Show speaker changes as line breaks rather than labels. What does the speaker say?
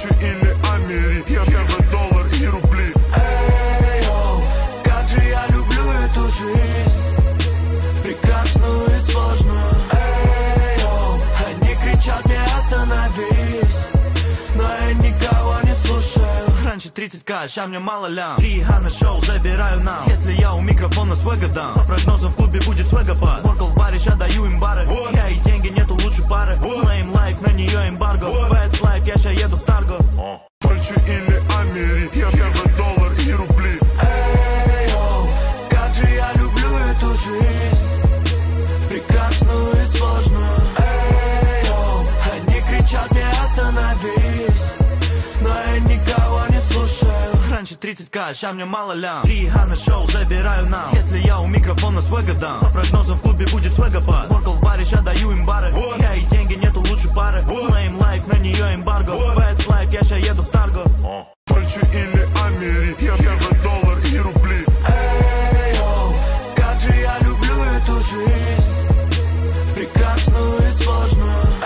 Франчи или Амери, я доллар и рубли.
Эй, йоу, как же я люблю эту жизнь, прекрасную и сложную. Эй, йоу, они кричат мне остановись, но я никого не слушаю. Раньше 30к, ща мне мало лям. 3 на шоу забираю нам. Если я у микрофона свега дам, по прогнозам в клубе будет свегопад. Воркал в баре, ща даю им бары. Я и деньги, нету лучше пары. Лейм лайк, на нее эмбарго. Fast life, я ща еду в Тарго.
Франчи или Амери, я доллар и рубли.
Эй, йоу, как же я люблю эту жизнь, прекрасную и сложную. Эй, йоу, они кричат мне остановись, но я никого не слушаю. Раньше 30к, ща мне мало лям. 3 на шоу забираю нам. Если я у микрофона свега дам, по прогнозам в клубе будет свегопад. Воркал в баре, ща даю им бары. Я и деньги, нету лучше пары. Лейм лайк, на нее эмбарго. Fast life, я ща еду в Тарго.
Франчи или Амери, я